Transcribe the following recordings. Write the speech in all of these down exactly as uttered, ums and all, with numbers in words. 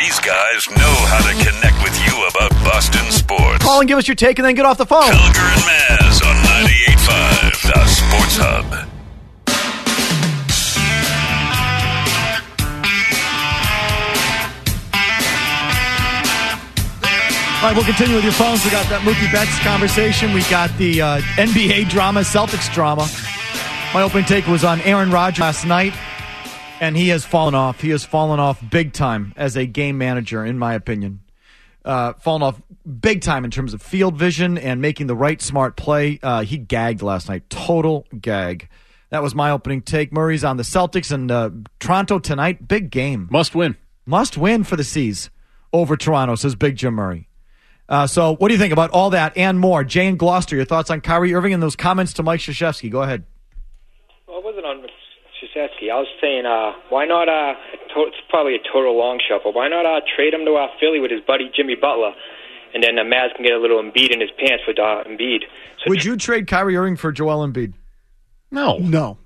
These guys know how to connect with you about Boston sports. Call and give us your take and then get off the phone. Felger and Maz on ninety-eight point five, the Sports Hub. All right, we'll continue with your phones. We got that Mookie Betts conversation. We got the uh, N B A drama, Celtics drama. My opening take was on Aaron Rodgers last night, and he has fallen off. He has fallen off big time as a game manager, in my opinion. Uh, fallen off big time in terms of field vision and making the right smart play. Uh, he gagged last night. Total gag. That was my opening take. Murray's on the Celtics and uh, Toronto tonight. Big game. Must win. Must win for the C's over Toronto, says Big Jim Murray. Uh, so what do you think about all that and more? Jay and Gloucester, your thoughts on Kyrie Irving and those comments to Mike Krzyzewski. Go ahead. Well, it wasn't on Krzyzewski. I was saying, uh, why not, uh, it's probably a total long shot, but why not uh, trade him to uh, Philly with his buddy Jimmy Butler, and then uh, Maz can get a little Embiid in his pants with uh, Embiid. So Would you trade Kyrie Irving for Joel Embiid? No. No.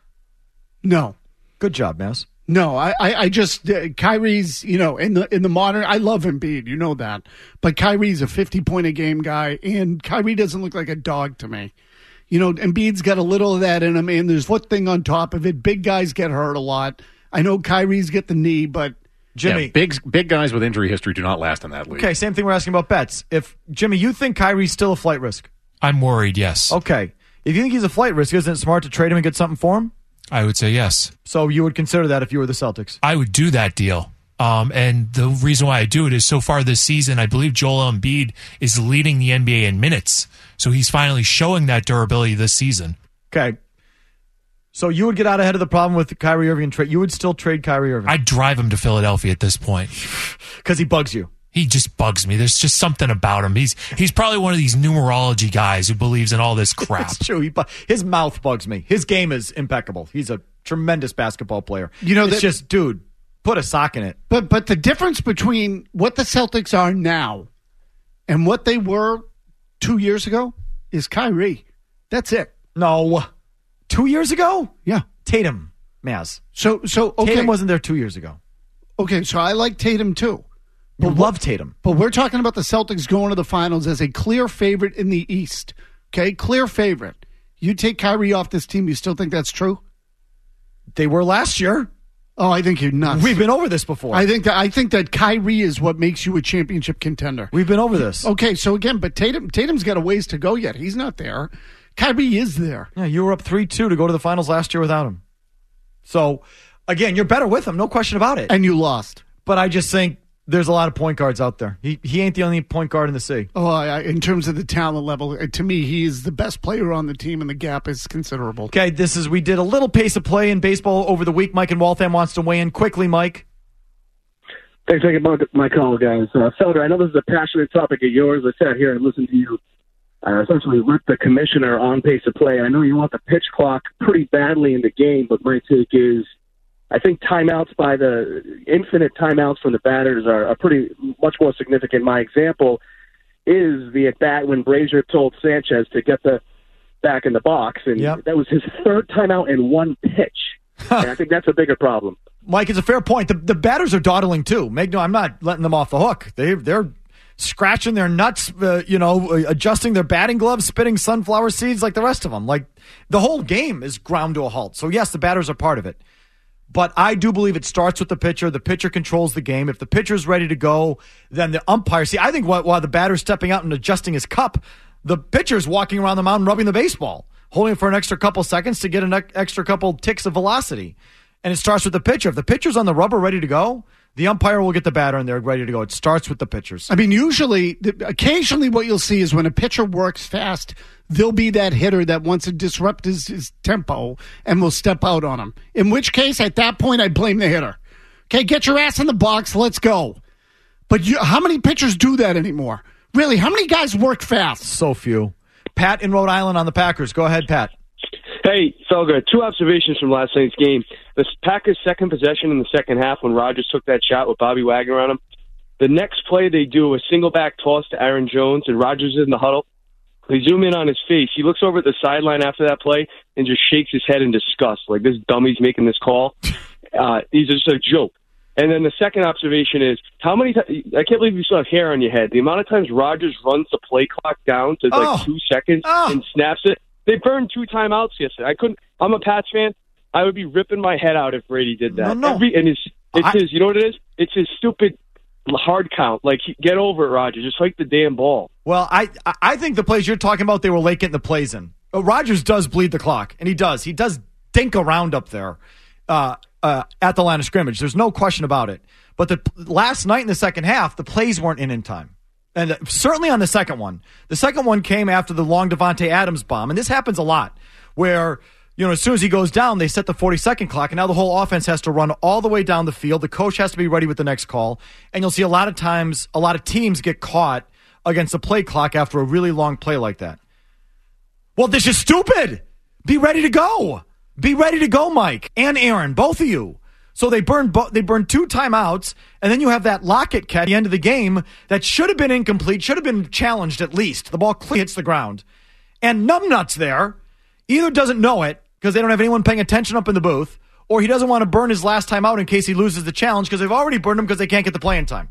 No. Good job, Maz. No, I, I, I just uh, Kyrie's, you know, in the in the modern. I love Embiid, you know that, but Kyrie's a fifty point a game guy, and Kyrie doesn't look like a dog to me. You know, Embiid's got a little of that in him, and there's one thing on top of it. Big guys get hurt a lot. I know Kyrie's get the knee, but Jimmy, yeah, big big guys with injury history do not last in that league. Okay, same thing we're asking about bets. If Jimmy, you think Kyrie's still a flight risk? I'm worried. Yes. Okay, if you think he's a flight risk, isn't it smart to trade him and get something for him? I would say yes. So you would consider that if you were the Celtics? I would do that deal. Um, and the reason why I do it is so far this season, I believe Joel Embiid is leading the N B A in minutes. So he's finally showing that durability this season. Okay. So you would get out ahead of the problem with Kyrie Irving and trade. You would still trade Kyrie Irving? I'd drive him to Philadelphia at this point. Because he bugs you. He just bugs me. There's just something about him. He's he's probably one of these numerology guys who believes in all this crap. It's true. He, his mouth bugs me. His game is impeccable. He's a tremendous basketball player. You know, it's that, just, dude, put a sock in it. But but the difference between what the Celtics are now and what they were two years ago is Kyrie. That's it. No. Two years ago? Yeah. Tatum, Maz. So, so okay. Tatum wasn't there two years ago. Okay, so I like Tatum too. You love Tatum. But we're talking about the Celtics going to the finals as a clear favorite in the East. Okay, clear favorite. You take Kyrie off this team, you still think that's true? They were last year. Oh, I think you're nuts. We've been over this before. I think that I think that Kyrie is what makes you a championship contender. We've been over this. Okay, so again, but Tatum Tatum's got a ways to go yet. He's not there. Kyrie is there. Yeah, you were up three two to go to the finals last year without him. So, again, you're better with him, no question about it. And you lost. But I just think there's a lot of point guards out there. He he ain't the only point guard in the C. Oh, I, in terms of the talent level, to me, he is the best player on the team, and the gap is considerable. Okay, this is we did a little pace of play in baseball over the week. Mike in Waltham wants to weigh in quickly. Mike. Thanks for taking my call, guys. Uh, Felder, I know this is a passionate topic of yours. I sat here and listened to you uh, essentially rip the commissioner on pace of play. I know you want the pitch clock pretty badly in the game, but my take is I think timeouts by the infinite timeouts from the batters are, are pretty much more significant. My example is the at bat when Brazier told Sanchez to get the back in the box, and yep. that was his third timeout in one pitch. And I think that's a bigger problem. Mike, it's a fair point. The, the batters are dawdling too. Make no, I'm not letting them off the hook. They they're scratching their nuts, uh, you know, adjusting their batting gloves, spitting sunflower seeds like the rest of them. Like the whole game is ground to a halt. So yes, the batters are part of it. But I do believe it starts with the pitcher. The pitcher controls the game. If the pitcher's ready to go, then the umpire. See, I think while, while the batter's stepping out and adjusting his cup, the pitcher's walking around the mound rubbing the baseball, holding it for an extra couple seconds to get an extra couple ticks of velocity. And it starts with the pitcher. If the pitcher's on the rubber ready to go, the umpire will get the batter and they're ready to go. It starts with the pitchers. I mean, usually, occasionally what you'll see is when a pitcher works fast, there'll be that hitter that wants to disrupt his, his tempo and will step out on him. In which case, at that point, I blame the hitter. Okay, get your ass in the box. Let's go. But you, how many pitchers do that anymore? Really, how many guys work fast? So few. Pat in Rhode Island on the Packers. Go ahead, Pat. Hey, Felger, two observations from last night's game. The Packers' second possession in the second half when Rodgers took that shot with Bobby Wagner on him. The next play they do a single back toss to Aaron Jones, and Rodgers is in the huddle. They zoom in on his face. He looks over at the sideline after that play and just shakes his head in disgust, like this dummy's making this call. Uh, he's just a joke. And then the second observation is how many times, I can't believe you still have hair on your head. The amount of times Rodgers runs the play clock down to Oh. like two seconds Oh. and snaps it. They burned two timeouts yesterday. I couldn't, I'm a Pats fan. I would be ripping my head out if Brady did that. No, no. Every, and it's, it's I- his, you know what it is? It's his stupid hard count. Like, get over it, Rodgers. Just hike the damn ball. Well, I I think the plays you're talking about, they were late getting the plays in. Uh, Rodgers does bleed the clock, and he does. He does dink around up there uh, uh, at the line of scrimmage. There's no question about it. But the last night in the second half, the plays weren't in in time. And uh, certainly on the second one. The second one came after the long Devontae Adams bomb. And this happens a lot where, you know, as soon as he goes down, they set the forty-second clock, and now the whole offense has to run all the way down the field. The coach has to be ready with the next call. And you'll see a lot of times, a lot of teams get caught against the play clock after a really long play like that. Well, this is stupid. Be ready to go. Be ready to go, Mike and Aaron, both of you. So they burned bo- they burned two timeouts, and then you have that Lockett catch at the end of the game that should have been incomplete, should have been challenged at least. The ball clearly hits the ground. And Numbnuts there either doesn't know it because they don't have anyone paying attention up in the booth, or he doesn't want to burn his last time out in case he loses the challenge because they've already burned him because they can't get the play in time.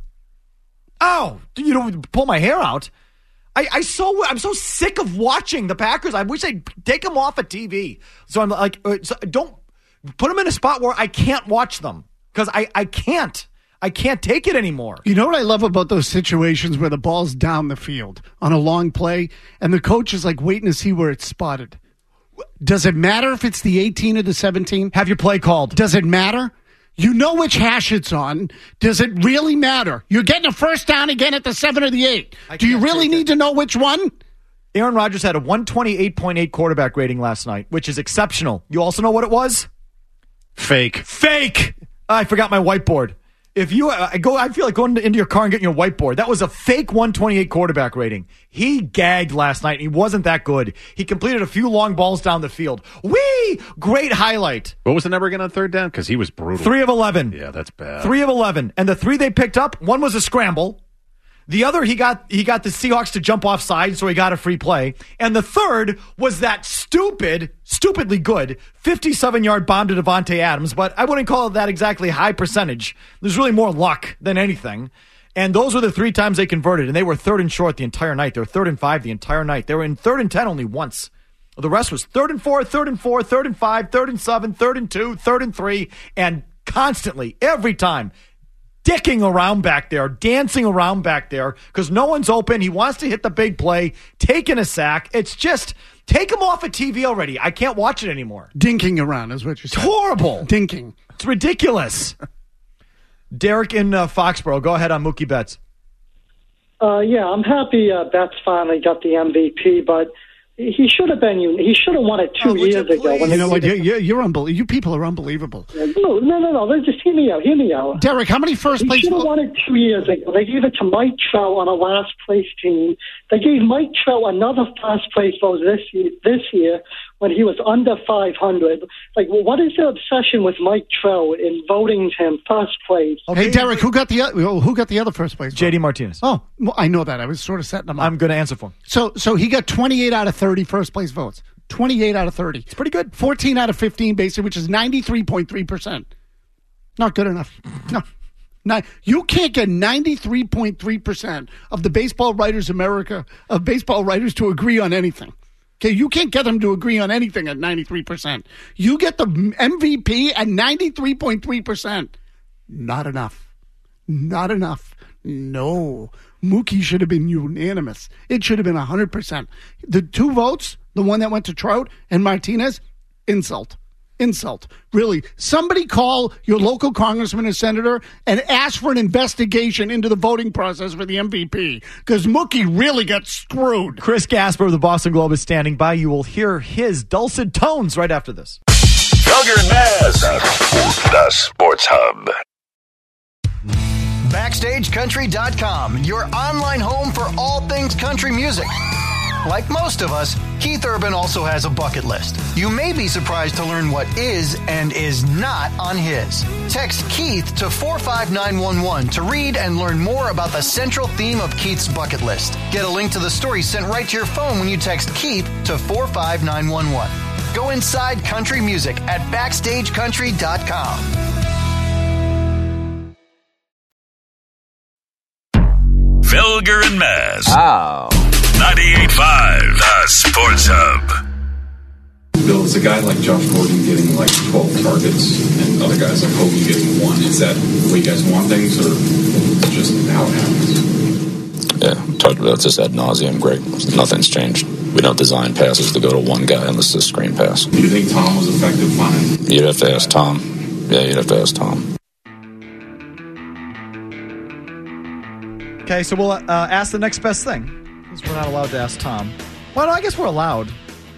Oh, you don't pull my hair out. I, I so I'm so sick of watching the Packers. I wish they'd take them off of T V. So I'm like, uh, so don't put them in a spot where I can't watch them because I, I can't. I can't take it anymore. You know what I love about those situations where the ball's down the field on a long play and the coach is like waiting to see where it's spotted? Does it matter if it's the eighteen or the seventeen? Have your play called. Does it matter? You know which hash it's on. Does it really matter? You're getting a first down again at the seven or the eight. I Do you can't really take need it. to know which one? Aaron Rodgers had a one twenty-eight point eight quarterback rating last night, which is exceptional. You also know what it was? Fake. Fake. I forgot my whiteboard. If you I go, I feel like going into your car and getting your whiteboard. That was a fake one twenty-eight quarterback rating. He gagged last night. And he wasn't that good. He completed a few long balls down the field. Whee! Great highlight. What was the number again on third down? Because he was brutal. Three of eleven. Yeah, that's bad. Three of eleven, and the three they picked up, one was a scramble. The other, he got he got the Seahawks to jump offside, so he got a free play. And the third was that stupid, stupidly good fifty-seven-yard bomb to Devontae Adams, but I wouldn't call it that exactly high percentage. There's really more luck than anything. And those were the three times they converted, and they were third and short the entire night. They were third and five the entire night. They were in third and ten only once. The rest was third and four, third and four, third and five, third and seven, third and two, third and three, and constantly, every time, dicking around back there, dancing around back there because no one's open. He wants to hit the big play, taking a sack. It's just, take him off of T V already. I can't watch it anymore. Dinking around is what you're It's saying. horrible. Dinking. It's ridiculous. Derek in uh, Foxborough, go ahead on Mookie Betts. Uh, yeah, I'm happy uh, Betts finally got the M V P, but he should have been. He should have won it two Oh, would years you ago. When please? You they know what? did You're, it. you're, you're unbelievable. You people are unbelievable. No, no, no, no. Let's just hear me out. Hear me out. Derek, how many first He place should have votes? won it two years ago. They gave it to Mike Trout on a last place team. They gave Mike Trout another first place vote this year, this year when he was under five hundred. Like, well, what is the obsession with Mike Trout in voting him first place? Hey, Derek, who got the o- who got the other first place? J D vote? Martinez. Oh, well, I know that. I was sort of setting them up. I'm going to answer for him. So, so he got twenty-eight out of thirty first place votes. twenty-eight out of thirty. It's pretty good. fourteen out of fifteen, basically, which is ninety-three point three percent. Not good enough. No. Not, you can't get ninety-three point three percent of the baseball writers America, of baseball writers to agree on anything. Okay, you can't get them to agree on anything at ninety-three percent. You get the M V P at ninety-three point three percent. Not enough. Not enough. No. Mookie should have been unanimous. It should have been one hundred percent. The two votes, the one that went to Trout and Martinez, insult. Insult. Really. Somebody call your local congressman or senator and ask for an investigation into the voting process for the M V P. Because Mookie really got screwed. Chris Gasper of the Boston Globe is standing by. You will hear his dulcet tones right after this. Felger and Maz, the Sports Hub. Backstage Country dot com, your online home for all things country music. Like most of us, Keith Urban also has a bucket list. You may be surprised to learn what is and is not on his. Text Keith to four five nine one one to read and learn more about the central theme of Keith's bucket list. Get a link to the story sent right to your phone when you text Keith to four five nine one one. Go inside country music at Backstage Country dot com. Felger and Maz. Oh. ninety-eight point five, the Sports Hub. Bill, is a guy like Josh Gordon getting like twelve targets and other guys like Hogan getting one, is that the way you guys want things, or is it just how it happens? Yeah, talked about this ad nauseum, Greg. Nothing's changed. We don't design passes to go to one guy unless it's a screen pass. Do you think Tom was effective finding? You'd have to ask Tom. Yeah, you'd have to ask Tom. Okay, so we'll uh, ask the next best thing, because we're not allowed to ask Tom. Well, no, I guess we're allowed.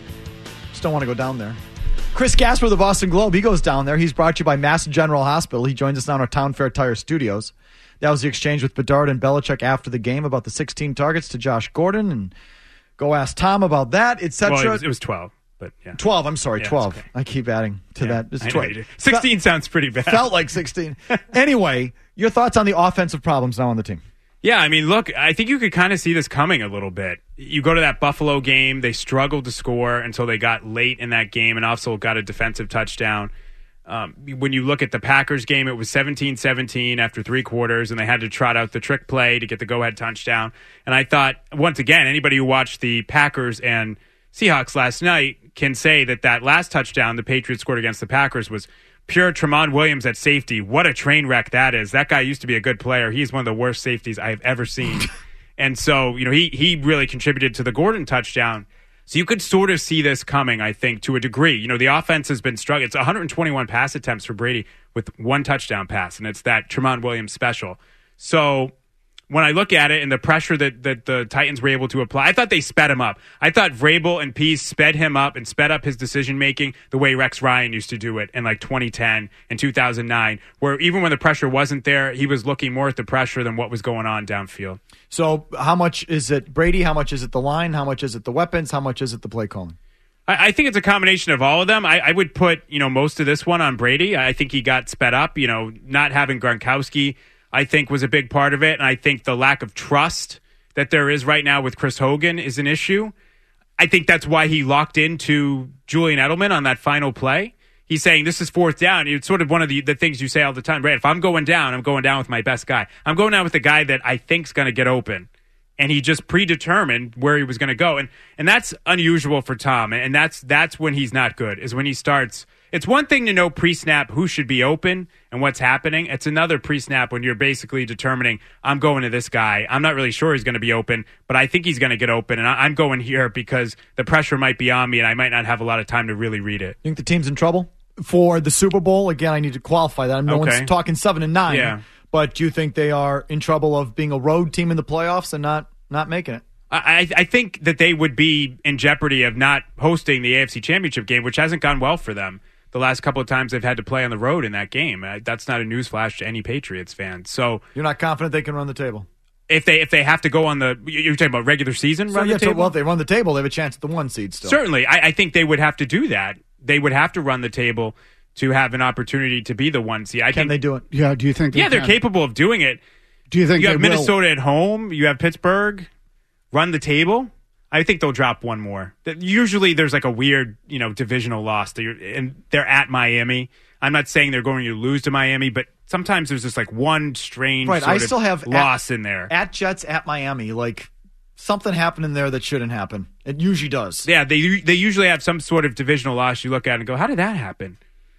Just don't want to go down there. Chris Gasper of the Boston Globe, he goes down there. He's brought to you by Mass General Hospital. He joins us now in our Town Fair Tire studios. That was the exchange with Bedard and Belichick after the game about the sixteen targets to Josh Gordon. And go ask Tom about that, et cetera. Well, it was, it was twelve, but yeah. twelve, I'm sorry, yeah, twelve. Okay. I keep adding to yeah, that. It's I twelve. sixteen sounds pretty bad. Felt like sixteen. Anyway, your thoughts on the offensive problems now on the team? Yeah, I mean, look, I think you could kind of see this coming a little bit. You go to that Buffalo game, they struggled to score until they got late in that game and also got a defensive touchdown. Um, when you look at the Packers game, it was seventeen seventeen after three quarters, and they had to trot out the trick play to get the go-ahead touchdown. And I thought, once again, anybody who watched the Packers and Seahawks last night can say that that last touchdown the Patriots scored against the Packers was pure Tramon Williams at safety. What a train wreck that is. That guy used to be a good player. He's one of the worst safeties I've ever seen. And so, you know, he he really contributed to the Gordon touchdown. So you could sort of see this coming, I think, to a degree. You know, the offense has been struggling. It's one hundred twenty-one pass attempts for Brady with one touchdown pass, and it's that Tramon Williams special. So when I look at it and the pressure that, that the Titans were able to apply, I thought they sped him up. I thought Vrabel and Pease sped him up and sped up his decision-making the way Rex Ryan used to do it in like twenty ten and two thousand nine, where even when the pressure wasn't there, he was looking more at the pressure than what was going on downfield. So how much is it Brady? How much is it the line? How much is it the weapons? How much is it the play calling? I, I think it's a combination of all of them. I, I would put, you know, most of this one on Brady. I think he got sped up. You know, not having Gronkowski, I think, was a big part of it. And I think the lack of trust that there is right now with Chris Hogan is an issue. I think that's why he locked into Julian Edelman on that final play. He's saying this is fourth down. It's sort of one of the, the things you say all the time, right? If I'm going down, I'm going down with my best guy. I'm going down with the guy that I think's going to get open. And he just predetermined where he was going to go. And and that's unusual for Tom. And that's that's when he's not good, is when he starts. It's one thing to know pre-snap who should be open and what's happening. It's another pre-snap when you're basically determining, I'm going to this guy. I'm not really sure he's going to be open, but I think he's going to get open. And I'm going here because the pressure might be on me and I might not have a lot of time to really read it. You think the team's in trouble for the Super Bowl? Again, I need to qualify that. No okay. one's talking seven and nine. Yeah. But do you think they are in trouble of being a road team in the playoffs and not, not making it? I, I think that they would be in jeopardy of not hosting the A F C Championship game, which hasn't gone well for them the last couple of times they've had to play on the road in that game. Uh, that's not a newsflash to any Patriots fan. So you're not confident they can run the table? If they if they have to go on the, you're talking about regular season so run yeah, the table? So, well, if they run the table, they have a chance at the one seed still. Certainly. I, I think they would have to do that. They would have to run the table to have an opportunity to be the one seed. I can think, they do it? Yeah, do you think they Yeah, they're can? capable of doing it. Do you think you they have will? Minnesota at home, you have Pittsburgh, run the table? I think they'll drop one more. Usually there's like a weird, you know, divisional loss, and they're at Miami. I'm not saying they're going to lose to Miami, but sometimes there's just like one strange right. sort I of still have loss at, in there. At Jets, at Miami, like something happened in there that shouldn't happen. It usually does. Yeah, they they usually have some sort of divisional loss. You look at it and go, how did that happen?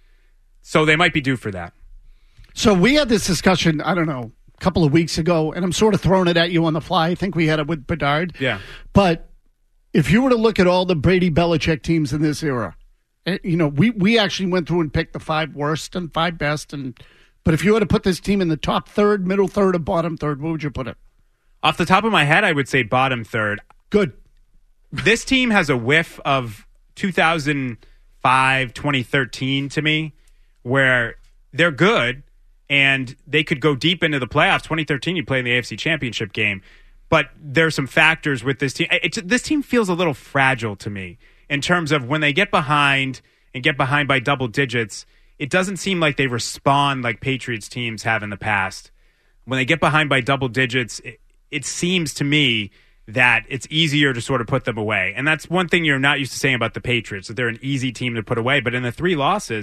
So they might be due for that. So we had this discussion, I don't know, a couple of weeks ago, and I'm sort of throwing it at you on the fly. I think we had it with Bedard. Yeah. But if you were to look at all the Brady Belichick teams in this era, you know, we, we actually went through and picked the five worst and five best. And but if you were to put this team in the top third, middle third, or bottom third, where would you put it? Off the top of my head, I would say bottom third. Good. This team has a whiff of two thousand five, twenty thirteen to me, where they're good and they could go deep into the playoffs. twenty thirteen, you play in the A F C Championship game. But there's some factors with this team. It, it, this team feels a little fragile to me in terms of when they get behind and get behind by double digits, it doesn't seem like they respond like Patriots teams have in the past. When they get behind by double digits, it, it seems to me that it's easier to sort of put them away. And that's one thing you're not used to saying about the Patriots, that they're an easy team to put away. But in the three losses,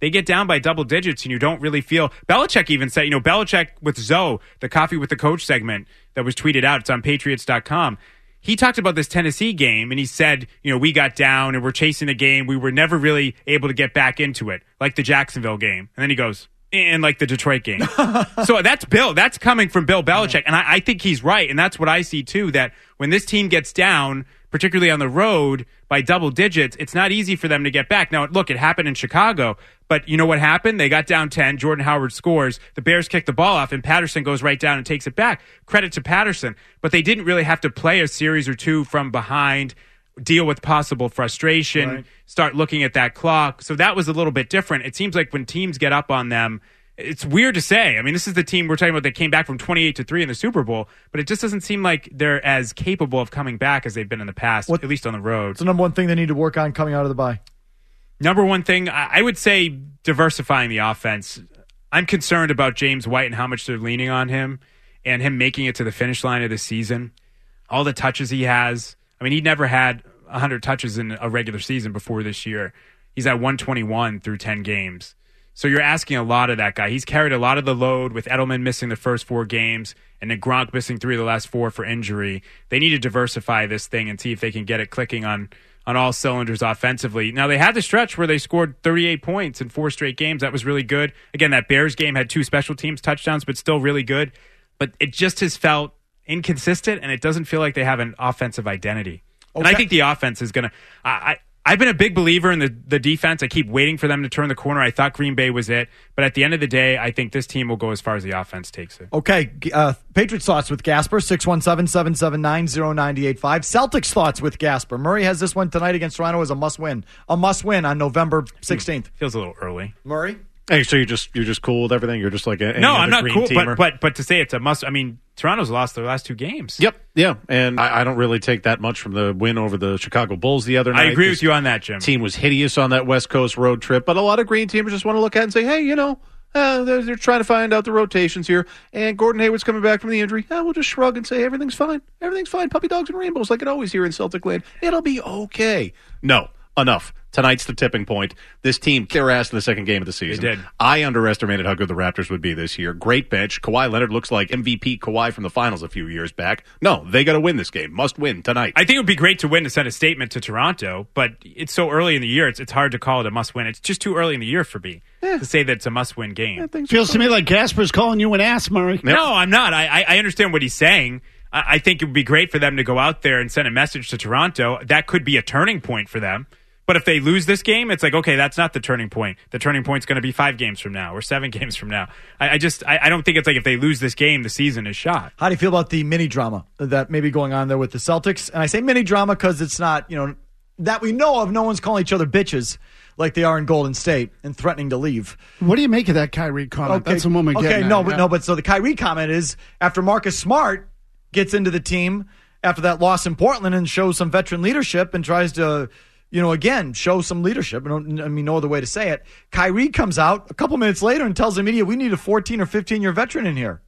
they get down by double digits and you don't really feel. Belichick even said, you know, Belichick with Zoe, the Coffee with the Coach segment that was tweeted out, it's on Patriots dot com. He talked about this Tennessee game, and he said, you know, we got down and we're chasing the game. We were never really able to get back into it, like the Jacksonville game. And then he goes, and like the Detroit game. So that's Bill. That's coming from Bill Belichick. And I, I think he's right. And that's what I see, too, that when this team gets down, particularly on the road, by double digits, it's not easy for them to get back. Now, look, it happened in Chicago. But you know what happened? They got down ten. Jordan Howard scores. The Bears kick the ball off, and Patterson goes right down and takes it back. Credit to Patterson. But they didn't really have to play a series or two from behind, deal with possible frustration, right. Start looking at that clock. So that was a little bit different. It seems like when teams get up on them, it's weird to say. I mean, this is the team we're talking about that came back from twenty-eight to three in the Super Bowl, but it just doesn't seem like they're as capable of coming back as they've been in the past, what, at least on the road. What's the number one thing they need to work on coming out of the bye? Number one thing, I would say diversifying the offense. I'm concerned about James White and how much they're leaning on him and him making it to the finish line of the season. All the touches he has. I mean, he never had one hundred touches in a regular season before this year. He's at one twenty-one through ten games. So you're asking a lot of that guy. He's carried a lot of the load with Edelman missing the first four games and then Gronk missing three of the last four for injury. They need to diversify this thing and see if they can get it clicking on on all cylinders offensively. Now, they had the stretch where they scored thirty-eight points in four straight games. That was really good. Again, that Bears game had two special teams touchdowns, but still really good. But it just has felt inconsistent, and it doesn't feel like they have an offensive identity. Okay. And I think the offense is going to – I I've been a big believer in the, the defense. I keep waiting for them to turn the corner. I thought Green Bay was it. But at the end of the day, I think this team will go as far as the offense takes it. Okay. Uh, Patriots thoughts with Gasper, six one seven, seven seven nine, zero nine eight five. Celtics thoughts with Gasper. Murray has this one tonight against Toronto as a must-win. A must-win on November sixteenth. Feels a little early. Murray? Hey, so you're just you're just cool with everything? You're just like a, any no, other I'm not green cool. teamer? But but but to say it's a must, I mean, Toronto's lost their last two games. Yep, yeah, and I, I don't really take that much from the win over the Chicago Bulls the other night. I agree with you on that, Jim. Team was hideous on that West Coast road trip, but a lot of green teamers just want to look at it and say, hey, you know, uh, they're, they're trying to find out the rotations here, and Gordon Hayward's coming back from the injury. Uh, we'll just shrug and say everything's fine. Everything's fine. Puppy dogs and rainbows like it always here in Celtic land. It'll be okay. No, enough. Tonight's the tipping point. This team kicked their ass in the second game of the season. They did. I underestimated how good the Raptors would be this year. Great bench. Kawhi Leonard looks like M V P Kawhi from the finals a few years back. No, they got to win this game. Must win tonight. I think it would be great to win to send a statement to Toronto, but it's so early in the year, it's it's hard to call it a must-win. It's just too early in the year for me yeah. to say that it's a must-win game. Yeah, Feels to me like Gasper's calling you an ass, Murray. Yep. No, I'm not. I, I, I understand what he's saying. I, I think it would be great for them to go out there and send a message to Toronto. That could be a turning point for them. But if they lose this game, it's like, okay, that's not the turning point. The turning point's going to be five games from now or seven games from now. I, I just, I, I don't think it's like if they lose this game, the season is shot. How do you feel about the mini drama that may be going on there with the Celtics? And I say mini drama because it's not, you know, that we know of. No one's calling each other bitches like they are in Golden State and threatening to leave. What do you make of that Kyrie comment? Okay. That's the moment. Okay, getting no, at, but yeah. no, but so the Kyrie comment is after Marcus Smart gets into the team after that loss in Portland and shows some veteran leadership and tries to, you know, again, show some leadership. I, don't, I mean, no other way to say it. Kyrie comes out a couple minutes later and tells the media, we need a fourteen or fifteen-year veteran in here.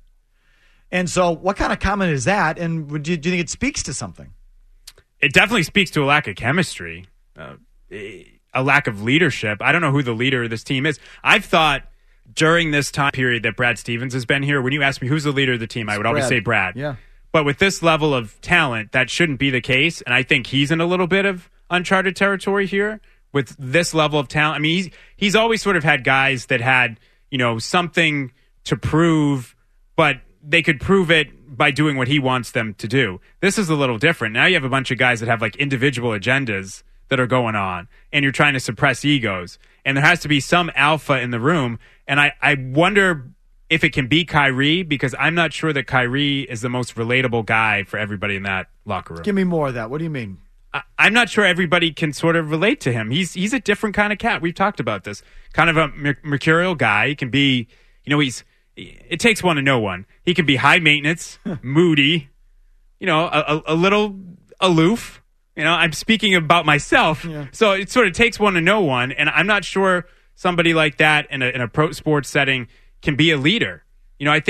And so what kind of comment is that? And do you, do you think it speaks to something? It definitely speaks to a lack of chemistry, uh, a lack of leadership. I don't know who the leader of this team is. I've thought during this time period that Brad Stevens has been here, when you ask me who's the leader of the team, I would always Brad. say Brad. Yeah. But with this level of talent, that shouldn't be the case. And I think he's in a little bit of uncharted territory here with this level of talent. I mean, he's he's always sort of had guys that had, you know, something to prove, but they could prove it by doing what he wants them to do. This is a little different. Now you have a bunch of guys that have like individual agendas that are going on, and you're trying to suppress egos. And there has to be some alpha in the room. And I, I wonder if it can be Kyrie, because I'm not sure that Kyrie is the most relatable guy for everybody in that locker room. Give me more of that. What do you mean? I'm not sure everybody can sort of relate to him. He's he's a different kind of cat. We've talked about this. Kind of a mer- mercurial guy. He can be, you know, he's, it takes one to know one. He can be high maintenance, moody, you know, a, a, a little aloof. You know, I'm speaking about myself. Yeah. So it sort of takes one to know one. And I'm not sure somebody like that in a, in a pro sports setting can be a leader. You know, I think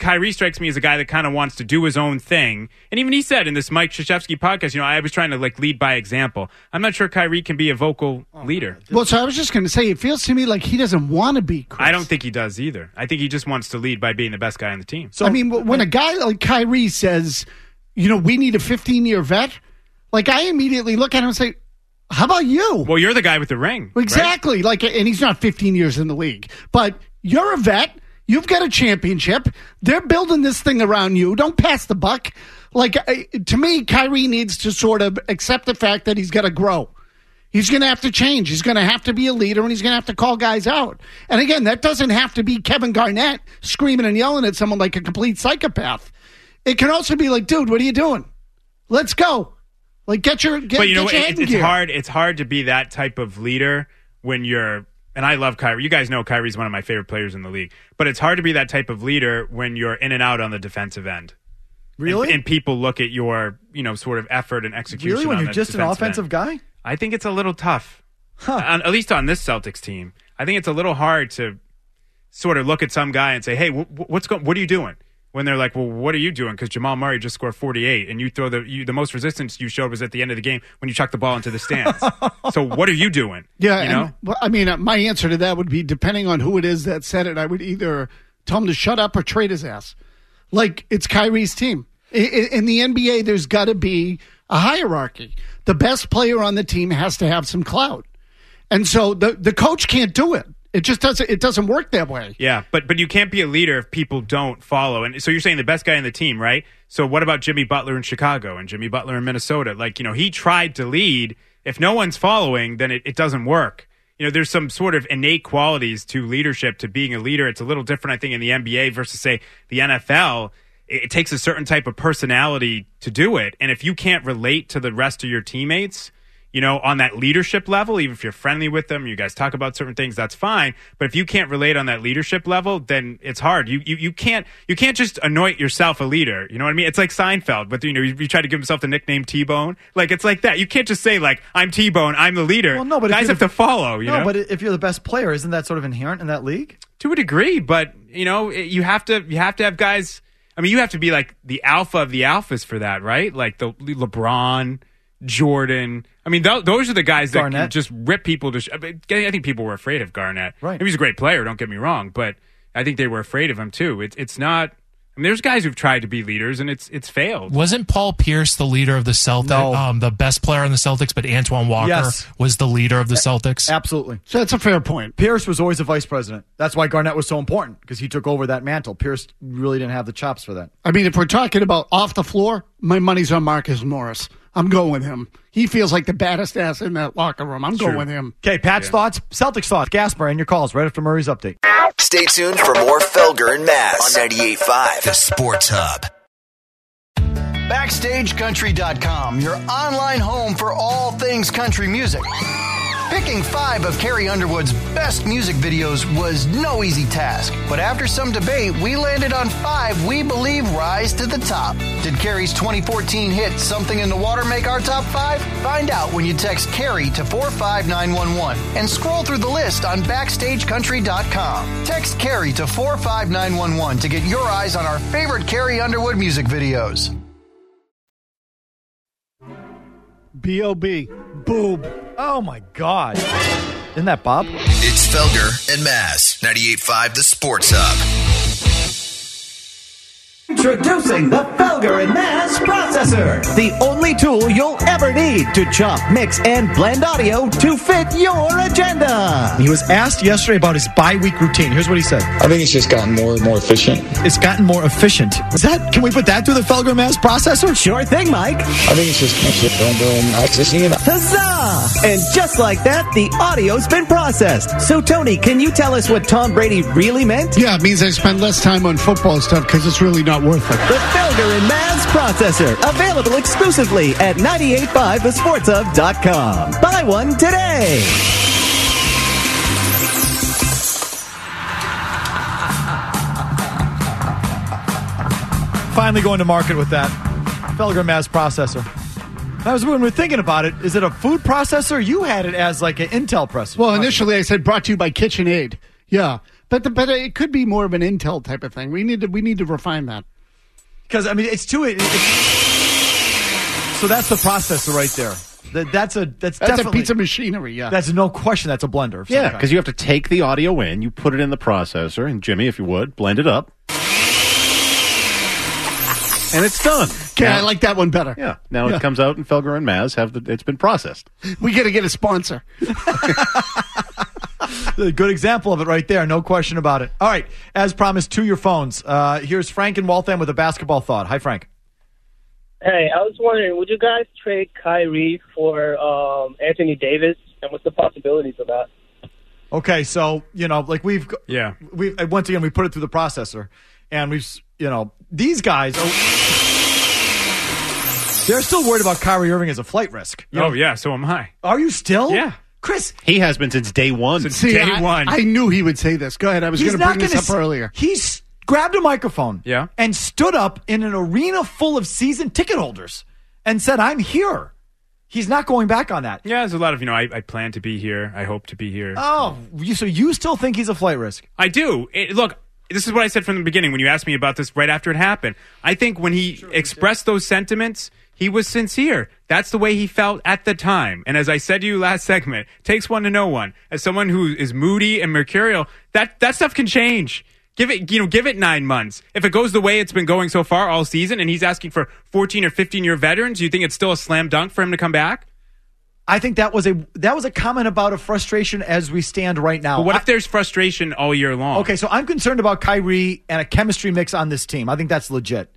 Kyrie strikes me as a guy that kind of wants to do his own thing. And even he said in this Mike Krzyzewski podcast, you know, I was trying to like lead by example. I'm not sure Kyrie can be a vocal oh, leader. Well, so I was just going to say, it feels to me like he doesn't want to be, Chris. I don't think he does either. I think he just wants to lead by being the best guy on the team. So I mean, when a guy like Kyrie says, you know, we need a fifteen-year vet, like I immediately look at him and say, how about you? Well, you're the guy with the ring. Exactly. Right? Like, and he's not fifteen years in the league, but you're a vet. You've got a championship. They're building this thing around you. Don't pass the buck. Like, to me, Kyrie needs to sort of accept the fact that he's got to grow. He's going to have to change. He's going to have to be a leader, and he's going to have to call guys out. And again, that doesn't have to be Kevin Garnett screaming and yelling at someone like a complete psychopath. It can also be like, dude, what are you doing? Let's go. Like, get your get, But you know, get your it, head in it's gear. hard. It's hard to be that type of leader when you're. And I love Kyrie. You guys know Kyrie's one of my favorite players in the league. But it's hard to be that type of leader when you're in and out on the defensive end. Really? And, and people look at your, you know, sort of effort and execution. Really? When on you're the just an defensive offensive end. guy? I think it's a little tough. Huh. On, at least on this Celtics team. I think it's a little hard to sort of look at some guy and say, hey, wh- what's going? What are you doing? When they're like, well, what are you doing? Because Jamal Murray just scored forty-eight, and you throw the you, the most resistance you showed was at the end of the game when you chucked the ball into the stands. So what are you doing? Yeah, you know. and, well, I mean, uh, my answer to that would be depending on who it is that said it. I would either tell him to shut up or trade his ass. Like it's Kyrie's team. In, in the N B A, there's got to be a hierarchy. The best player on the team has to have some clout, and so the the coach can't do it. It just doesn't. It doesn't work that way. Yeah, but but you can't be a leader if people don't follow. And so you're saying the best guy in the team, right? So what about Jimmy Butler in Chicago and Jimmy Butler in Minnesota? Like, you know, he tried to lead. If no one's following, then it, it doesn't work. You know, there's some sort of innate qualities to leadership, to being a leader. It's a little different, I think, in the N B A versus, say, the N F L. It, it takes a certain type of personality to do it. And if you can't relate to the rest of your teammates, you know, on that leadership level, even if you're friendly with them, you guys talk about certain things, that's fine. But if you can't relate on that leadership level, then it's hard. You you, you can't you can't just anoint yourself a leader. You know what I mean? It's like Seinfeld, but you know, you, you try to give himself the nickname T-Bone. Like it's like that. You can't just say like I'm T-Bone, I'm the leader. Well, no, but guys have to follow. You no, know, but if you're the best player, isn't that sort of inherent in that league? To a degree, but you know, you have to you have to have guys. I mean, you have to be like the alpha of the alphas for that, right? Like the LeBron, Jordan. I mean, th- those are the guys that Garnett. can just rip people to. Sh- I, mean, I think people were afraid of Garnett. Right. He was a great player. Don't get me wrong, but I think they were afraid of him too. It's it's not. I mean, there's guys who've tried to be leaders and it's it's failed. Wasn't Paul Pierce the leader of the Celtics? No. Um, the best player on the Celtics, but Antoine Walker Yes. was the leader of the Celtics. Absolutely. So that's a fair point. Pierce was always a vice president. That's why Garnett was so important, because he took over that mantle. Pierce really didn't have the chops for that. I mean, if we're talking about off the floor, my money's on Marcus Morris. I'm going with him. He feels like the baddest ass in that locker room. I'm going with him. Okay, Pat's thoughts, Celtics thoughts, Gasper, and your calls right after Murray's update. Stay tuned for more Felger and Mass on ninety-eight point five, The Sports Hub. Backstage Country dot com, your online home for all things country music. Picking five of Carrie Underwood's best music videos was no easy task, but after some debate, we landed on five we believe rise to the top. Did Carrie's twenty fourteen hit Something in the Water make our top five? Find out when you text Carrie to four five nine one one and scroll through the list on Backstage Country dot com. Text Carrie to four five nine one one to get your eyes on our favorite Carrie Underwood music videos. B O B Boob. Oh, my God. Isn't that Bob? It's Felger and Mass, ninety-eight point five, The Sports Hub. Introducing the Felger and Mass Processor, the only tool you'll ever need to chop, mix, and blend audio to fit your agenda. He was asked yesterday about his bye-week routine. Here's what he said. I think it's just gotten more and more efficient. It's gotten more efficient. Is that? Can we put that through the Felger and Mass Processor? Sure thing, Mike. I think it's just Huzzah! And just like that, the audio's been processed. So, Tony, can you tell us what Tom Brady really meant? Yeah, it means I spend less time on football stuff because it's really not worth it. The Felger and Mass Processor, available exclusively at ninety-eight point five the sports hub dot com. Buy one today. Finally going to market with that Felger and Mass Processor. I was when we were thinking about it, is it a food processor? You had it as like an Intel processor. Well, initially I said brought to you by KitchenAid. Yeah. But the, but it could be more of an intel type of thing. We need to we need to refine that. Because I mean, it's too. It, it's, so that's the processor right there. That, that's a that's, That's a definitely piece of machinery. Yeah. That's no question. That's a blender. of some Yeah, kind. because you have to take the audio in, you put it in the processor, and Jimmy, if you would, blend it up. And it's done. Okay, Now- I like that one better. Yeah. Now Yeah. it comes out, and Felger and Maz have the. It's been processed. We got to get a sponsor. A good example of it right there. No question about it. All right. As promised, to your phones. Uh, here's Frank in Waltham with a basketball thought. Hi, Frank. Hey, I was wondering, would you guys trade Kyrie for um, Anthony Davis, and what's the possibilities of that? Okay, so you know, like we've yeah, we once again we put it through the processor, and we've you know these guys are they're still worried about Kyrie Irving as a flight risk. You Oh, know? yeah, so am I. Are you still? Yeah. Chris. He has been since day one. Since See, day I, one. I knew he would say this. Go ahead. I was He's going to not bring this gonna up s- earlier. He's grabbed a microphone Yeah. and stood up in an arena full of season ticket holders and said, I'm here. He's not going back on that. Yeah, there's a lot of, you know, I, I plan to be here. I hope to be here. Oh, you, so you still think he's a flight risk? I do. It, look, this is what I said from the beginning when you asked me about this right after it happened. I think when he sure, expressed those sentiments, he was sincere. That's the way he felt at the time. And as I said to you last segment, takes one to know one. As someone who is moody and mercurial, that, that stuff can change. Give it, you know, give it nine months. If it goes the way it's been going so far all season, and he's asking for fourteen or fifteen year veterans, do you think it's still a slam dunk for him to come back? I think that was a that was a comment about a frustration as we stand right now. But what I, if there's frustration all year long? Okay, so I'm concerned about Kyrie and a chemistry mix on this team. I think that's legit.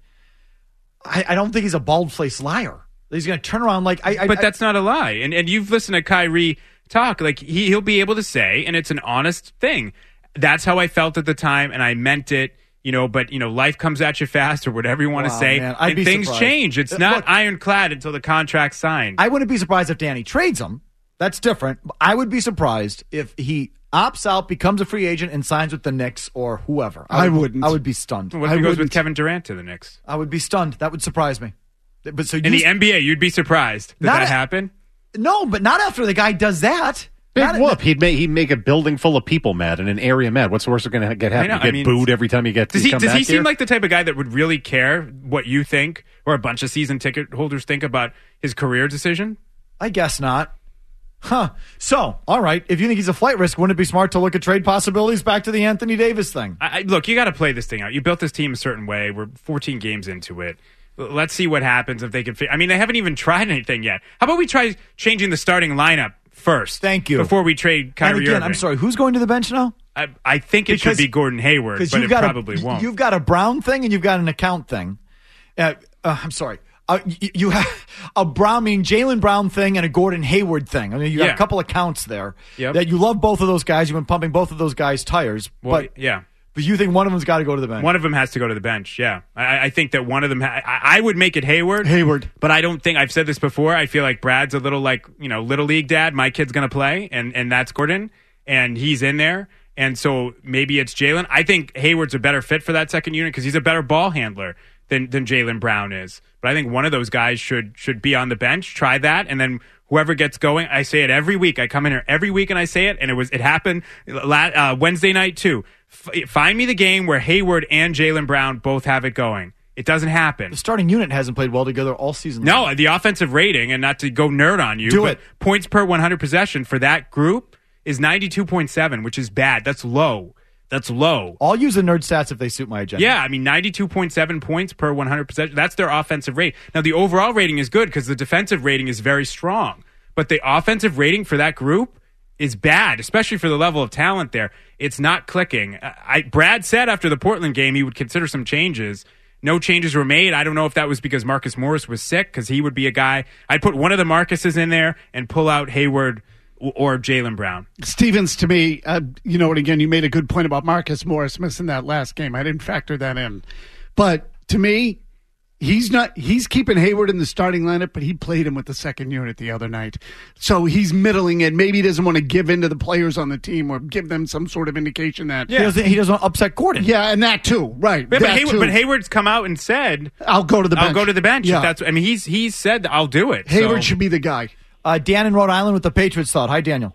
I, I don't think he's a bald-faced liar. He's going to turn around like I. I But I, that's not a lie. And and you've listened to Kyrie talk. Like he, he'll be able to say, and it's an honest thing. That's how I felt at the time, and I meant it. You know, but you know, life comes at you fast, or whatever you want Wow, to say, man, I'd and be things surprised. change. It's Uh, not look- ironclad until the contract's signed. I wouldn't be surprised if Danny trades him. That's different. I would be surprised if he opts out, becomes a free agent, and signs with the Knicks or whoever. I would, wouldn't. I would be stunned. What if I he goes wouldn't. with Kevin Durant to the Knicks? I would be stunned. That would surprise me. But so In you the N B A, you'd be surprised. Did Not that a- happen? no, but not after the guy does that. Big Not- whoop. He'd make, he'd make a building full of people mad and an area mad. What's the worst that's going to get I happen? know, You get I mean, booed every time you get Does you he come does back he seem here? like the type of guy that would really care what you think or a bunch of season ticket holders think about his career decision? I guess not. Huh. So, all right. If you think he's a flight risk, wouldn't it be smart to look at trade possibilities back to the Anthony Davis thing? I, I, look, you got to play this thing out. You built this team a certain way. We're fourteen games into it. L- Let's see what happens if they can. Fi- I mean, they haven't even tried anything yet. How about we try changing the starting lineup first? Thank you. Before we trade Kyrie and again, Irving. I'm sorry. Who's going to the bench now? I, I think it Because- should be Gordon Hayward, but you've it got probably a, won't. You've got a Brown thing and you've got an account thing. Uh, uh, I'm sorry. Uh, you, you have a Brown, I mean Jaylen Brown thing and a Gordon Hayward thing. I mean, you got Yeah. a couple accounts there Yep. that you love both of those guys. You've been pumping both of those guys' tires, Well, but yeah. but you think one of them's got to go to the bench. One of them has to go to the bench. Yeah, I, I think that one of them. Ha- I, I would make it Hayward. Hayward. But I don't think I've said this before. I feel like Brad's a little like you know little league dad. My kid's gonna play, and and that's Gordon, and he's in there, and so maybe it's Jalen. I think Hayward's a better fit for that second unit because he's a better ball handler than than Jaylen Brown is. But I think one of those guys should should be on the bench. Try that, and then whoever gets going. I say it every week. I come in here every week and I say it, and it was it happened la- uh, Wednesday night too. F- find me the game where Hayward and Jaylen Brown both have it going. It doesn't happen. the starting unit hasn't played well together all season. No, long. the offensive rating, and not to go nerd on you, Do but it. points per one hundred possession for that group is ninety-two point seven, which is bad. That's low. That's low. I'll use the nerd stats if they suit my agenda. Yeah, I mean, ninety-two point seven points per one hundred possession. That's their offensive rate. Now, the overall rating is good because the defensive rating is very strong. But the offensive rating for that group is bad, especially for the level of talent there. It's not clicking. I, Brad said after the Portland game he would consider some changes. No changes were made. I don't know if that was because Marcus Morris was sick, because he would be a guy. I'd put one of the Marcuses in there and pull out Hayward or Jaylen Brown. Stevens, to me, uh, you know, and again, you made a good point about Marcus Morris missing that last game. I didn't factor that in. But to me, he's not, he's keeping Hayward in the starting lineup, but he played him with the second unit the other night. So he's middling it. Maybe he doesn't want to give in to the players on the team or give them some sort of indication that. He doesn't, he doesn't want to upset Gordon. Yeah, and that too. Right. Yeah, but, that Hayward, too. but Hayward's come out and said, I'll go to the bench. I'll go to the bench. Yeah. If that's, I mean, he's he's said, I'll do it. Hayward So- should be the guy. Uh, Dan in Rhode Island with the Patriots thought. Hi, Daniel.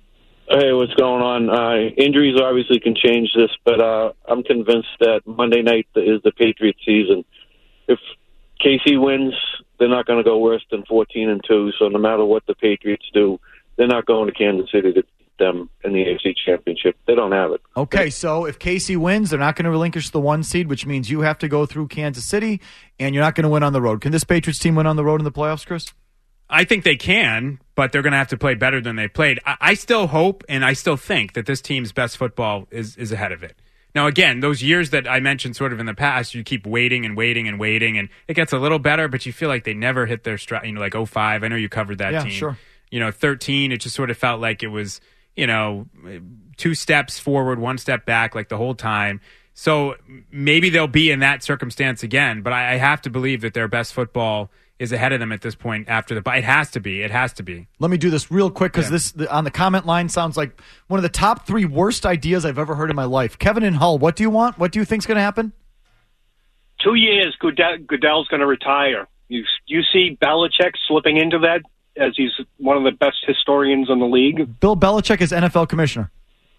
Hey, what's going on? Uh, injuries obviously can change this, but uh, I'm convinced that Monday night is the Patriots season. If K C wins, they're not going to go worse than fourteen and two. So no matter what the Patriots do, they're not going to Kansas City to beat them in the A F C Championship. They don't have it. Okay, so if K C wins, they're not going to relinquish the one seed, which means you have to go through Kansas City, and you're not going to win on the road. Can this Patriots team win on the road in the playoffs, Chris? I think they can, but they're going to have to play better than they played. I, I still hope and I still think that this team's best football is, is ahead of it. Now, again, those years that I mentioned sort of in the past, you keep waiting and waiting and waiting, and it gets a little better, but you feel like they never hit their stride. You know, like oh five, I know you covered that Yeah, team. sure. You know, thirteen, it just sort of felt like it was, you know, two steps forward, one step back, like the whole time. So maybe they'll be in that circumstance again, but I, I have to believe that their best football is ahead of them at this point after the bye. It has to be. It has to be. Let me do this real quick because Yeah. this the, on the comment line sounds like one of the top three worst ideas I've ever heard in my life. Kevin in Hull, what do you want? What do you think's going to happen? Two years, Goodell, Goodell's going to retire. You you see Belichick slipping into that as he's one of the best historians in the league. Bill Belichick is N F L commissioner.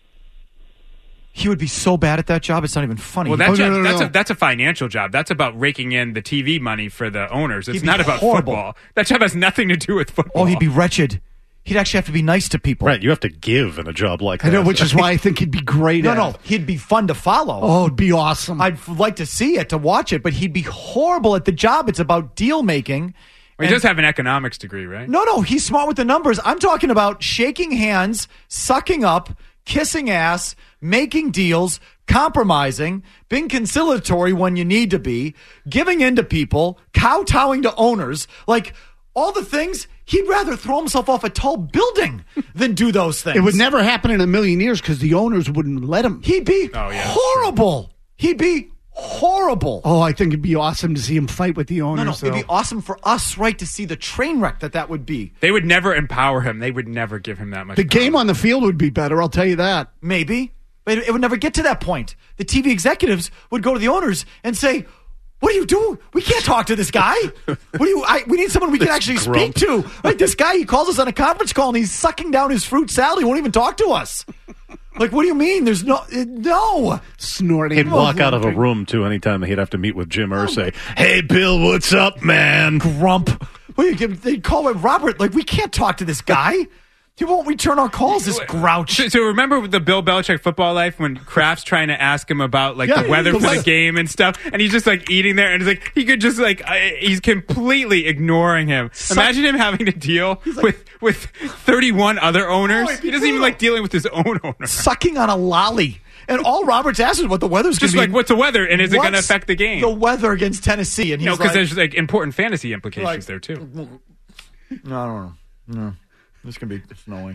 He would be so bad at that job. It's not even funny. Well, that Oh, job, no, no, that's no. a that's a financial job. That's about raking in the T V money for the owners. It's He'd be not about horrible. football. That job has nothing to do with football. Oh, he'd be wretched. He'd actually have to be nice to people. Right, you have to give in a job like that. I know, which is why I think he'd be great No, at no, it. he'd be fun to follow. Oh, it'd be awesome. I'd f- like to see it, to watch it, but he'd be horrible at the job. It's about deal making. He does have an economics degree, right? No, no, he's smart with the numbers. I'm talking about shaking hands, sucking up, kissing ass, making deals, compromising, being conciliatory when you need to be, giving in to people, kowtowing to owners, like all the things. He'd rather throw himself off a tall building than do those things. It would never happen in a million years because the owners wouldn't let him. He'd be Oh, yeah, that's horrible. He'd be horrible. Oh, I think it'd be awesome to see him fight with the No, owners. no, it'd be though. awesome for us, right, to see the train wreck that that would be. They would never empower him. They would never give him that much. The power. game on the field would be better, I'll tell you that. Maybe, but it would never get to that point. The T V executives would go to the owners and say, "What are you doing? We can't talk to this guy. What do you? I, we need someone we can This actually grump. speak to. Like this guy, he calls us on a conference call and he's sucking down his fruit salad. He won't even talk to us. Like, what do you mean? There's no, uh, no. Snorting. He'd walk out of a room, too, anytime he'd have to meet with Jim Irsay. Hey, Bill, what's up, man? Grump. What do you give? They'd call him Robert. Like, we can't talk to this guy. He won't return our calls. This grouch. So, so remember the Bill Belichick football life when Kraft's trying to ask him about like Yeah, the weather the for weather. the game and stuff, and he's just like eating there, and it's like he could just like uh, he's completely ignoring him. Suck- Imagine him having to deal with with thirty-one other owners. Oh, it'd be he doesn't even brutal. like dealing with his own owner. Sucking on a lolly. And all Robert's asked is what the weather's going Just to be. like what's the weather, and is it going to What's affect the game? The weather against Tennessee. And he's no, because like, there's like important fantasy implications Like- there too. No, I don't know. No. It's going to be snowing.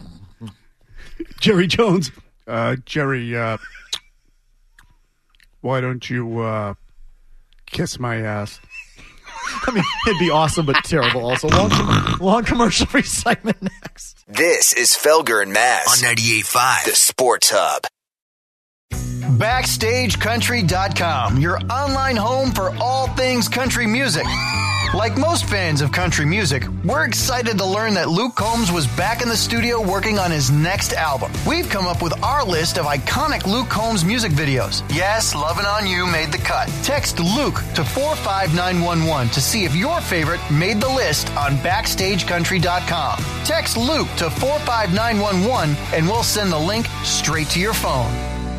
Jerry Jones. Uh, Jerry, uh, why don't you uh, kiss my ass? I mean, it'd be awesome, but terrible also. Long, long commercial free segment next. This is Felger and Mazz on ninety-eight point five, The Sports Hub. Backstage Country dot com, your online home for all things country music. Like most fans of country music, we're excited to learn that Luke Combs was back in the studio working on his next album. We've come up with our list of iconic Luke Combs music videos. Yes, Lovin' On You made the cut. Text Luke to four five nine one one to see if your favorite made the list on Backstage Country dot com. Text Luke to four five nine one one and we'll send the link straight to your phone.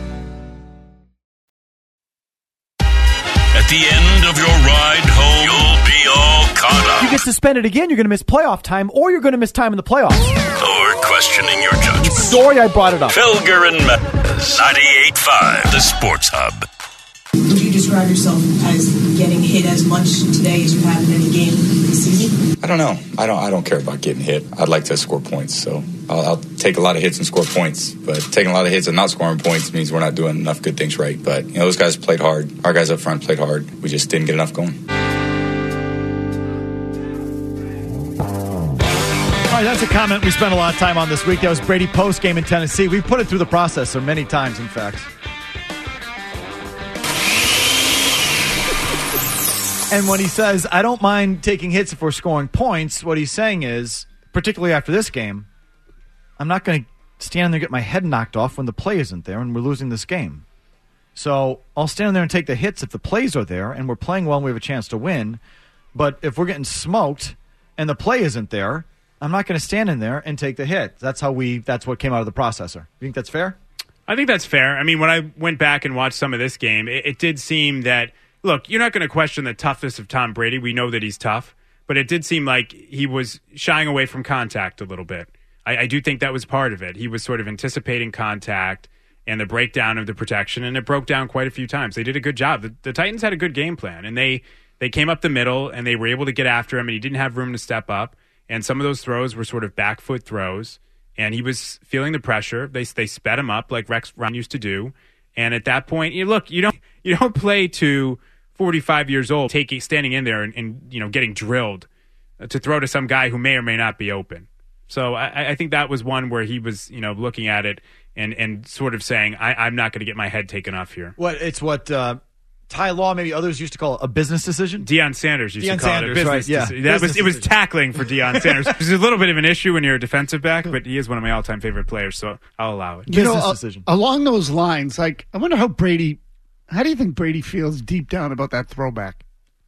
At the end of your ride home, you'll be all caught If you up. get suspended again, you're going to miss playoff time, or you're going to miss time in the playoffs. Or questioning your judgment. Sorry I brought it up. Felger and Mazz, ninety-eight point five, The Sports Hub. Would you describe yourself as getting hit as much today as you have in any game this season? I don't know. I don't. I don't care about getting hit. I'd like to score points, so I'll, I'll take a lot of hits and score points. But taking a lot of hits and not scoring points means we're not doing enough good things right. But you know, those guys played hard. Our guys up front played hard. We just didn't get enough going. All right, that's a comment we spent a lot of time on this week. That was Brady post game in Tennessee. We've put it through the processor many times, in fact. And when he says, I don't mind taking hits if we're scoring points, what he's saying is, particularly after this game, I'm not going to stand there and get my head knocked off when the play isn't there and we're losing this game. So I'll stand there and take the hits if the plays are there and we're playing well and we have a chance to win. But if we're getting smoked and the play isn't there, I'm not going to stand in there and take the hit. That's how we. That's what came out of the processor. You think that's fair? I think that's fair. I mean, when I went back and watched some of this game, it, it did seem that, look, you're not going to question the toughness of Tom Brady. We know that he's tough. But it did seem like he was shying away from contact a little bit. I, I do think that was part of it. He was sort of anticipating contact and the breakdown of the protection, and it broke down quite a few times. They did a good job. The, the Titans had a good game plan, and they, they came up the middle, and they were able to get after him, and he didn't have room to step up. And some of those throws were sort of back foot throws, and he was feeling the pressure. They they sped him up like Rex Ryan used to do. And at that point, you look, you don't you don't play to forty-five years old, taking standing in there and, and you know getting drilled to throw to some guy who may or may not be open. So I, I think that was one where he was you know looking at it and and sort of saying, I, I'm not going to get my head taken off here. What it's what. Uh... Ty Law, maybe others used to call it a business decision. Deion Sanders used Deion to call Sanders, it a business right, yeah. decision. That Business was, it was decision. tackling for Deion Sanders. It's a little bit of an issue when you're a defensive back, but he is one of my all-time favorite players, so I'll allow it. You Business know, uh, decision. Along those lines, like I wonder how Brady. How do you think Brady feels deep down about that throwback?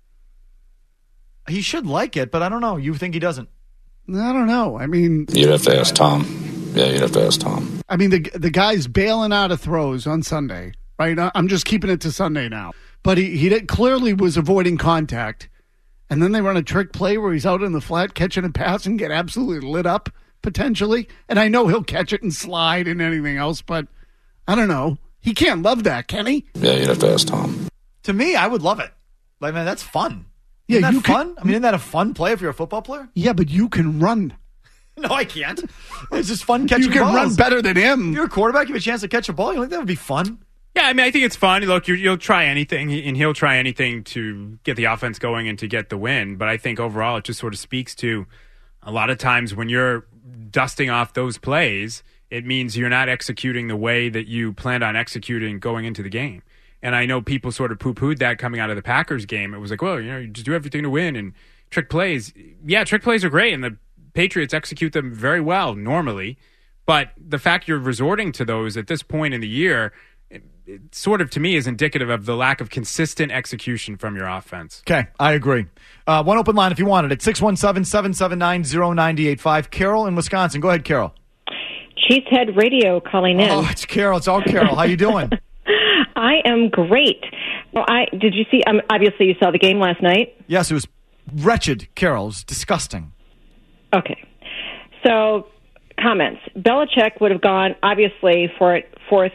He should like it, but I don't know. You think he doesn't? I don't know. I mean, You'd have to ask Tom. Yeah, you'd have to ask Tom. I mean, the the guy's bailing out of throws on Sunday, right? I'm just keeping it to Sunday now. But he, he did, clearly was avoiding contact. And then they run a trick play where he's out in the flat catching a pass and get absolutely lit up, potentially. And I know he'll catch it and slide and anything else, but I don't know. He can't love that, can he? Yeah, you'd have to ask Tom. To me, I would love it. Like, man, that's fun. Yeah, isn't that you can- fun? I mean, isn't that a fun play if you're a football player? Yeah, but you can run. No, I can't. It's just fun catching You can balls. run better than him. If you're a quarterback, you have a chance to catch a ball. You think that would be fun? Yeah, I mean, I think it's fun. Look, you're, you'll try anything, and he'll try anything to get the offense going and to get the win. But I think overall, it just sort of speaks to a lot of times when you're dusting off those plays, it means you're not executing the way that you planned on executing going into the game. And I know people sort of poo-pooed that coming out of the Packers game. It was like, well, you know, you just do everything to win, and trick plays. Yeah, trick plays are great, and the Patriots execute them very well normally. But the fact you're resorting to those at this point in the year, it, it sort of, to me, is indicative of the lack of consistent execution from your offense. Okay, I agree. Uh, one open line if you want it at six one seven, seven seven nine, zero nine eight five. Carol in Wisconsin. Go ahead, Carol. Cheesehead Radio calling in. Oh, it's Carol. It's all Carol. How you doing? I am great. Well, I did you see? Um, obviously, you saw the game last night. Yes, it was wretched, Carol. It was disgusting. Okay, so comments. Belichick would have gone obviously for it fourth,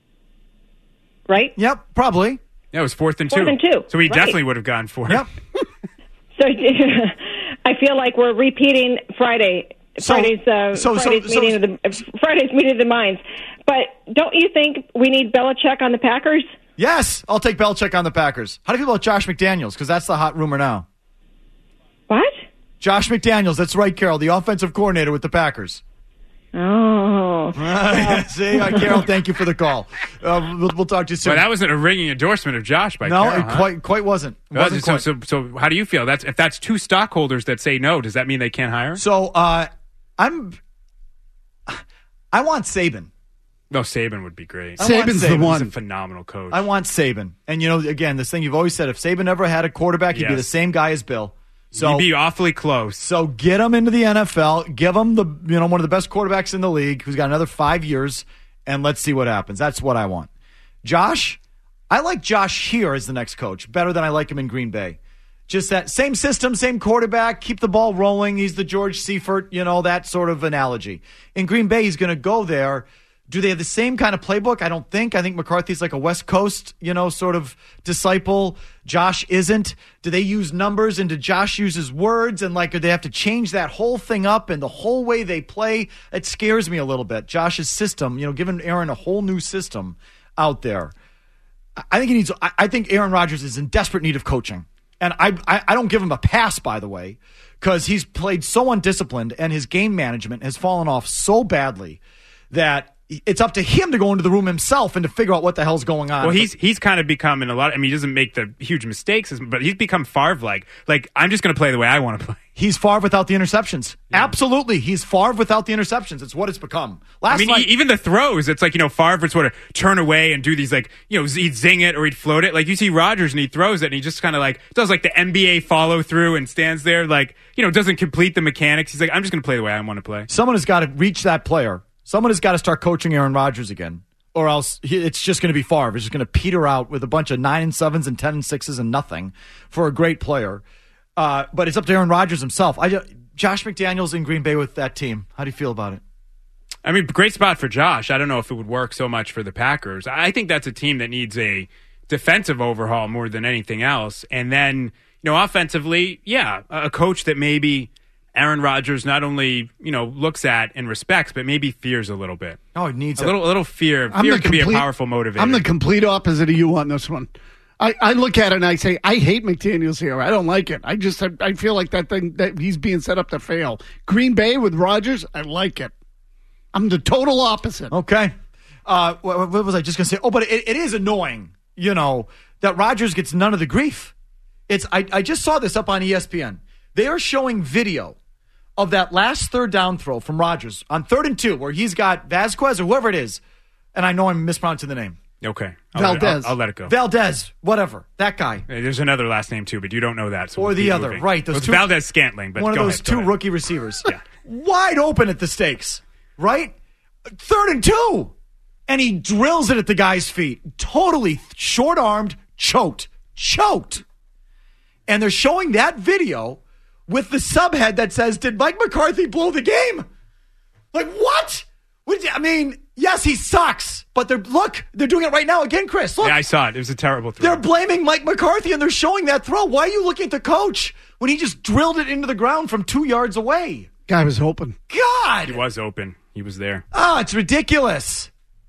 right? Yep, probably. Yeah, it was fourth and Fourth two. and two, So he right. definitely would have gone for it. Yep. So I feel like we're repeating Friday. So- Friday's uh, so- so- Friday's so- meeting of the uh, Friday's meeting of the minds. But don't you think we need Belichick on the Packers? Yes, I'll take Belichick on the Packers. How do you feel about Josh McDaniels? Because that's the hot rumor now. What? Josh McDaniels. That's right, Carol, the offensive coordinator with the Packers. Oh. See, uh, Carol, thank you for the call. Uh, we'll, we'll talk to you soon. But that wasn't a ringing endorsement of Josh by no, Carol, it huh? quite quite wasn't. It Well, wasn't so, quite. so, so how do you feel? That's if that's two stockholders that say no, does that mean they can't hire? So uh, I'm. I want Saban. No, Saban would be great. I want Saban's the Saban. one. He's a phenomenal coach. I want Saban. And, you know, again, this thing you've always said, if Saban ever had a quarterback, he'd be Yes. the same guy as Bill. So You'd be awfully close. So get him into the N F L. Give him the you know one of the best quarterbacks in the league who's got another five years, and let's see what happens. That's what I want. Josh, I like Josh here as the next coach better than I like him in Green Bay. Just that same system, same quarterback, keep the ball rolling. He's the George Seifert, you know, that sort of analogy. In Green Bay, he's going to go there. Do they have the same kind of playbook? I don't think. I think McCarthy's like a West Coast, you know, sort of disciple. Josh isn't. Do they use numbers and do Josh uses words? And like, do they have to change that whole thing up and the whole way they play? It scares me a little bit. Josh's system, you know, giving Aaron a whole new system out there. I think he needs. I I think Aaron Rodgers is in desperate need of coaching, and I I, I don't give him a pass, by the way, because he's played so undisciplined and his game management has fallen off so badly that it's up to him to go into the room himself and to figure out what the hell's going on. Well, he's he's kind of become in a lot. I mean, he doesn't make the huge mistakes, but he's become Favre-like. Like, I'm just going to play the way I want to play. He's Favre without the interceptions. Yeah. Absolutely, he's Favre without the interceptions. It's what it's become. Last I mean, night, e- even the throws. It's like, you know, Favre would sort of turn away and do these, like, you know, he'd zing it or he'd float it. Like, you see Rodgers and he throws it and he just kind of like does like the N B A follow through and stands there, like, you know, doesn't complete the mechanics. He's like, I'm just going to play the way I want to play. Someone has got to reach that player. Someone has got to start coaching Aaron Rodgers again, or else he, it's just going to be Favre. It's just going to peter out with a bunch of nine and sevens and ten and sixes and nothing for a great player. Uh, but it's up to Aaron Rodgers himself. I, Josh McDaniels in Green Bay with that team. How do you feel about it? I mean, great spot for Josh. I don't know if it would work so much for the Packers. I think that's a team that needs a defensive overhaul more than anything else. And then, you know, offensively, yeah, a coach that maybe Aaron Rodgers not only, you know, looks at and respects, but maybe fears a little bit. Oh, it needs a it. little, a little fear. I'm Fear the can be a complete- powerful motivator. I'm the complete opposite of you on this one. I, I look at it and I say, I hate McDaniels here. I don't like it. I just, I, I feel like that thing, that he's being set up to fail. Green Bay with Rodgers, I like it. I'm the total opposite. Okay. Uh, what, what was I just going to say? Oh, but it, it is annoying, you know, that Rodgers gets none of the grief. It's I, I just saw this up on E S P N. They are showing video of that last third down throw from Rodgers on third and two, where he's got Vasquez or whoever it is, and I know I'm mispronouncing the name. Okay. I'll Valdez. Let it, I'll, I'll let it go. Valdez, whatever. That guy. There's another last name, too, but you don't know that. So or we'll the keep other, moving. right. Those Well, it's two, Valdez Scantling, but one of go those ahead, go two ahead. rookie receivers. Yeah. Wide open at the stakes, right? Third and two. And he drills it at the guy's feet. Totally short-armed, choked. Choked. And they're showing that video with the subhead that says, did Mike McCarthy blow the game? Like, what? What I mean, yes, he sucks. But they're look, they're doing it right now again, Chris. Look. Yeah, I saw it. It was a terrible throw. They're blaming Mike McCarthy, and they're showing that throw. Why are you looking at the coach when he just drilled it into the ground from two yards away? Guy was open. God! He was open. He was there. Oh, it's ridiculous.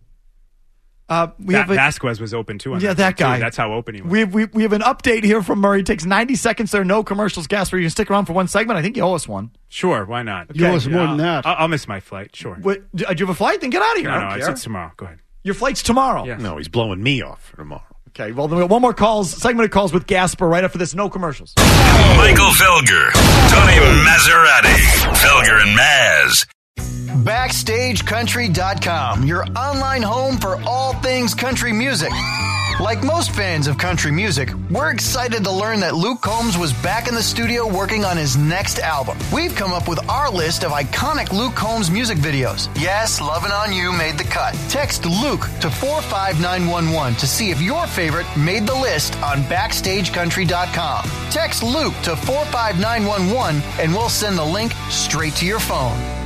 Uh, we Va- have a, Vasquez was open, too. On Yeah, that, that too. guy. That's how open he was. we, have, we, we have an update here from Murray. It takes ninety seconds there. No commercials. Gasper, you can stick around for one segment. I think you owe us one. Sure, why not? You owe us more I'll, than that. I'll, I'll miss my flight, sure. What, do you have a flight? Then get out of here. No, I no, don't it's, care. it's tomorrow. Go ahead. Your flight's tomorrow. Yeah. No, he's blowing me off for tomorrow. Okay, well, then we got one more calls, segment of calls with Gasper right after this. No commercials. Michael Felger, Tony Maserati, Felger and Maz. Backstage Country dot com, your online home for all things country music. Like most fans of country music, we're excited to learn that Luke Combs was back in the studio working on his next album. We've come up with our list of iconic Luke Combs music videos. Yes, Lovin' On You made the cut. Text Luke to four five nine one one to see if your favorite made the list on Backstage Country dot com. Text Luke to four five nine one one and we'll send the link straight to your phone.